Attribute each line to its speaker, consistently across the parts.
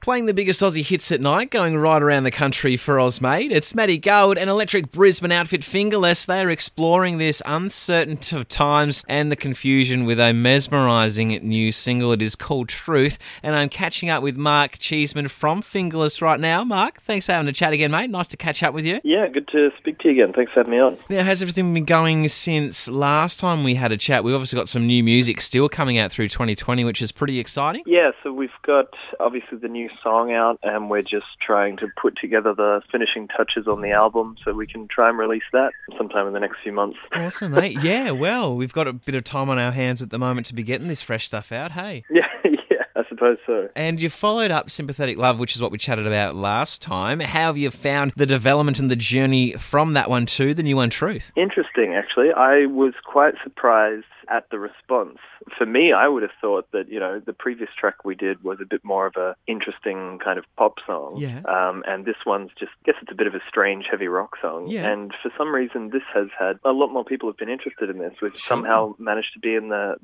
Speaker 1: Playing the biggest Aussie hits at night, going right around the country for Oz, mate. It's Matty Gold and Electric Brisbane outfit Fingerless. They are exploring this uncertain of times and the confusion with a mesmerising new single. It is called Truth. And I'm catching up with Mark Cheeseman from Fingerless right now. Mark, thanks for having a chat again, mate. Nice to catch up with you.
Speaker 2: Yeah, good to speak to you again. Thanks for having me on.
Speaker 1: Now, how's everything been going since last time we had a chat? We've obviously got some new music still coming out through 2020, which is pretty exciting.
Speaker 2: Yeah, so we've got obviously the new song out, and we're just trying to put together the finishing touches on the album so we can try and release that sometime in the next few months.
Speaker 1: Awesome, mate. Yeah, well, we've got a bit of time on our hands at the moment to be getting this fresh stuff out, hey?
Speaker 2: Yeah, I suppose so.
Speaker 1: And you followed up Sympathetic Love, which is what we chatted about last time. How have you found the development and the journey from that one to the new one, Truth?
Speaker 2: Interesting, actually. I was quite surprised at the response. For me, I would have thought that, the previous track we did was a bit more of a interesting kind of pop song.
Speaker 1: Yeah.
Speaker 2: And this one's just, I guess it's a bit of a strange heavy rock song.
Speaker 1: Yeah.
Speaker 2: And for some reason, this has had a lot more people have been interested in this. We've somehow managed to be in the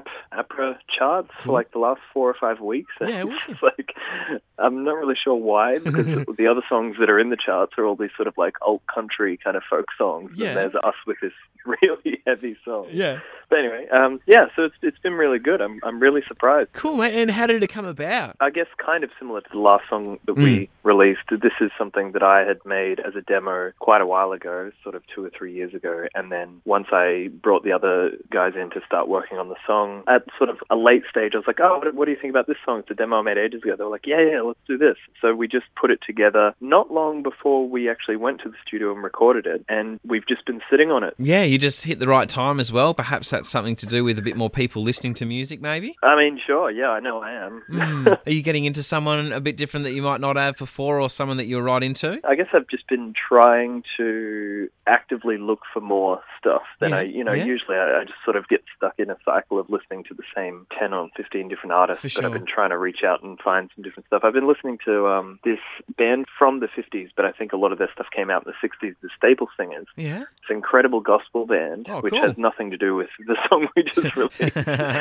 Speaker 2: APRA charts for like the last 4 or 5 weeks. And
Speaker 1: Yeah,
Speaker 2: it's like, I'm not really sure why, because the other songs that are in the charts are all these sort of like alt country kind of folk songs.
Speaker 1: Yeah.
Speaker 2: And there's us with this really heavy song.
Speaker 1: Yeah.
Speaker 2: But anyway, so it's been really good. I'm really surprised.
Speaker 1: Cool, mate. And how did it come about?
Speaker 2: I guess kind of similar to the last song that we released. This is something that I had made as a demo quite a while ago, sort of 2 or 3 years ago. And then once I brought the other guys in to start working on the song, at sort of a late stage, I was like, oh, what do you think about this song? It's a demo I made ages ago. They were like, yeah, let's do this. So we just put it together not long before we actually went to the studio and recorded it. And we've just been sitting on it.
Speaker 1: Yeah, you just hit the right time as well. Perhaps that's something to do with a bit more people listening to music, maybe?
Speaker 2: I mean, sure, yeah, I know I am.
Speaker 1: Are you getting into someone a bit different that you might not have before, or someone that you're right into?
Speaker 2: I guess I've just been trying to actively look for more stuff. Usually I just sort of get stuck in a cycle of listening to the same 10 or 15 different artists.
Speaker 1: For sure.
Speaker 2: But I've been trying to reach out and find some different stuff. I've been listening to this band from the 50s, but I think a lot of their stuff came out in the 60s, the Staple Singers.
Speaker 1: Yeah.
Speaker 2: It's an incredible gospel band, which
Speaker 1: cool.
Speaker 2: has nothing to do with the song we just released.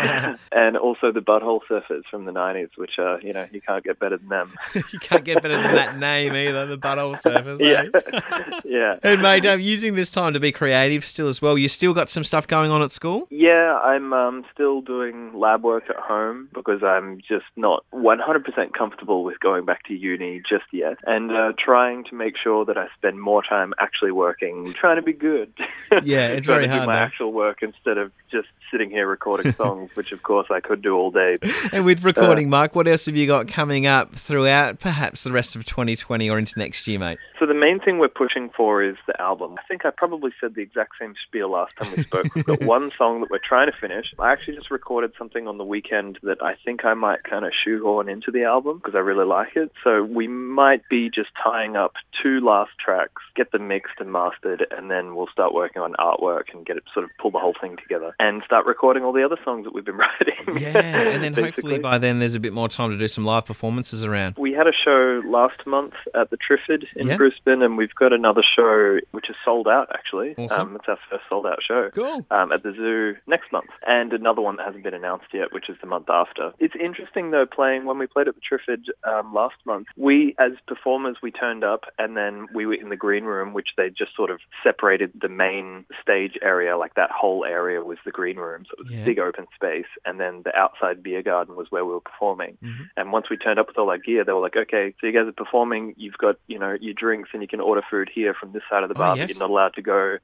Speaker 2: And also the Butthole Surfers from the 90s, which you can't get better than them.
Speaker 1: You can't get better than that name either, the Butthole Surfers.
Speaker 2: Yeah. Yeah.
Speaker 1: And mate, using this time to be creative still as well, you still got some stuff going on at school?
Speaker 2: Yeah, I'm still doing lab work at home because I'm just not 100% comfortable with going back to uni just yet, and trying to make sure that I spend more time actually working, trying to be good.
Speaker 1: Yeah, it's
Speaker 2: trying
Speaker 1: very
Speaker 2: to
Speaker 1: hard,
Speaker 2: do my
Speaker 1: though.
Speaker 2: actual work instead of just sitting here recording songs, which of course I could do all day.
Speaker 1: And with recording, Mark, what else have you got coming up throughout perhaps the rest of 2020 or into next year, mate?
Speaker 2: So the main thing we're pushing for is the album. I think I probably said the exact same spiel last time we spoke. We've got one song that we're trying to finish. I actually just recorded something on the weekend that I think I might kind of shoehorn into the album because I really like it. So we might be just tying up 2 last tracks, get them mixed and mastered, and then we'll start working on artwork and get it sort of pull the whole thing together and start recording all the other songs that we've been writing.
Speaker 1: Yeah, and then hopefully by then there's a bit more time to do some live performances around.
Speaker 2: We had a show last month at the Triffid in Brisbane, and we've got another show which is sold out, actually.
Speaker 1: Awesome.
Speaker 2: It's our first sold-out show.
Speaker 1: Cool.
Speaker 2: At the Zoo next month, and another one that hasn't been announced yet, which is the month after. It's interesting, though, when we played at the Triffid last month, we, as performers, we turned up, and then we were in the green room, which they just sort of separated the main stage area, like that whole area was the green room, so it was a big open space, and then the outside beer garden was where we were performing. Mm-hmm. And once we turned up with all our gear, they were like, okay, so you guys are performing, you've got, your drinks, and you can order food here from this side of the bar, but you're not allowed to go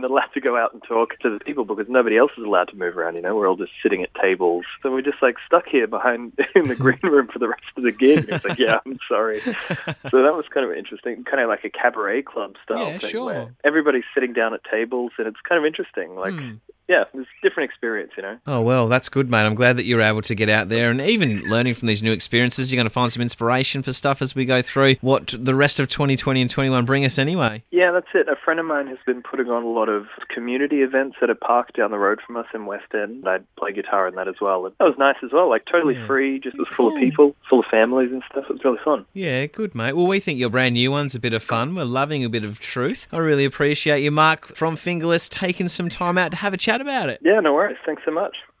Speaker 2: out and talk to the people because nobody else is allowed to move around, we're all just sitting at tables. So we're just like stuck here behind in the green room for the rest of the gig. It's like, yeah, I'm sorry. So that was kind of interesting, kind of like a cabaret club style thing where everybody's sitting down at tables, and it's kind of interesting. Like, yeah, it's a different experience,
Speaker 1: Oh, well, that's good, mate. I'm glad that you're able to get out there and even learning from these new experiences. You're going to find some inspiration for stuff as we go through what the rest of 2020 and 21 bring us anyway.
Speaker 2: Yeah, that's it. A friend of mine has been putting on a lot of community events at a park down the road from us in West End. I play guitar in that as well. And that was nice as well, like totally free, just was full of people, full of families and stuff. It was really fun.
Speaker 1: Yeah, good, mate. Well, we think your brand new one's a bit of fun. We're loving a bit of truth. I really appreciate you, Mark, from Fingerless, taking some time out to have a chat about it.
Speaker 2: Yeah, no worries. Thanks so much.